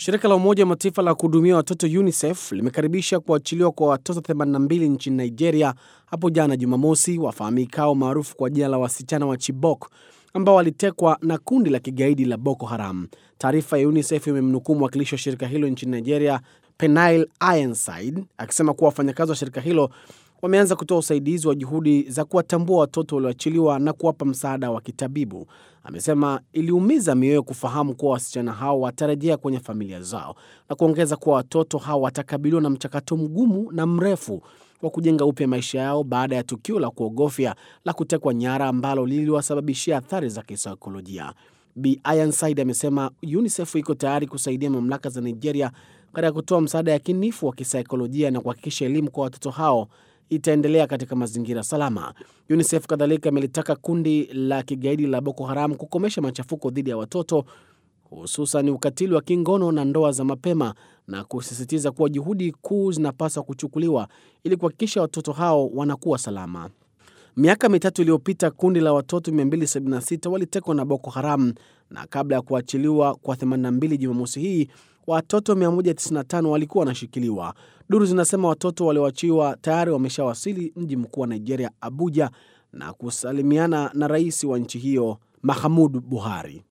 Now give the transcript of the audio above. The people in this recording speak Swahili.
Shirika la Umoja wa Mataifa la kuhudumia watoto UNICEF limekaribisha kuachiliwa kwa watoto 82 nchini Nigeria hapo jana Jumamosi, wafahamikao maarufu kwa jina la wasichana wa Chibok, ambao walitekwa na kundi la kigaidi la Boko Haram. Taarifa ya UNICEF imemnukuu mwakilishi wa shirika hilo nchini Nigeria, Peniel Ironside, akisema kuwa wafanyakazi wa shirika hilo wameanza kutoa usaidizi wa juhudi za kuwatambua watoto walioachiliwa na kuwapa msaada wa kitabibu. Amesema iliumiza mioyo kufahamu kuwa wasichana hao watarejea kwenye familia zao, na kuongeza kuwa watoto hao watakabiliwa na mchakato mgumu na mrefu wa kujenga upya maisha yao baada ya tukio la kuogofya la kutekwa nyara ambalo liliwasababishia athari za kisaikolojia. Bi Ironside amesema UNICEF iko tayari kusaidia mamlaka za Nigeria katika kutoa msaada yakinifu wa kisaikolojia na kuhakikisha elimu kwa watoto hao itaendelea katika mazingira salama. UNICEF kadhalika imelitaka kundi la kigaidi la Boko Haram kukomesha machafuko dhidi ya watoto, hususan ukatili wa kingono na ndoa za mapema, na kusisitiza kuwa juhudi kuu zinapaswa kuchukuliwa ili kuhakikisha watoto hao wanakuwa salama. Miaka mitatu iliyopita kundi la watoto 276 walitekwa na Boko Haram, na kabla ya kuachiliwa kwa 82 Jumamosi hii, watoto 195 walikuwa wanashikiliwa. Duru zinasema watoto walioachiwa tayari wameshawasili mji mkuu wa Nigeria, Abuja, na kusalimiana na rais wa nchi hiyo, Muhammadu Buhari.